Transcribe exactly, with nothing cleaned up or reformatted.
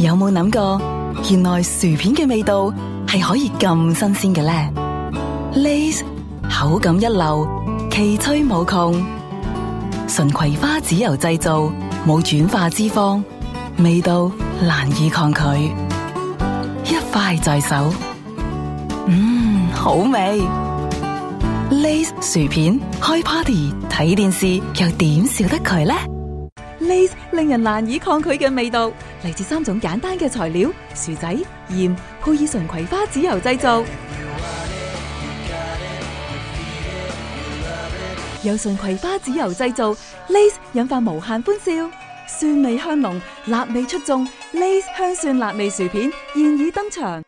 有冇諗過，原來薯片嘅味道係可以咁新鮮嘅呢？ Lay's 口感一流，奇趣無窮，純葵花籽油製造，冇轉化脂肪，味道難以抗拒，一塊在手，嗯，好味。Lay's 薯片開 party 睇電視又點少得佢呢？ Lay's 令人難以抗拒嘅味道，嚟自三種簡單嘅材料：薯仔、鹽，配以純葵花籽油製造。由純葵花籽油製造 ，Lay's 引發無限歡笑，酸味香濃，辣味出眾。Lay's 香蒜辣味薯片現已登場。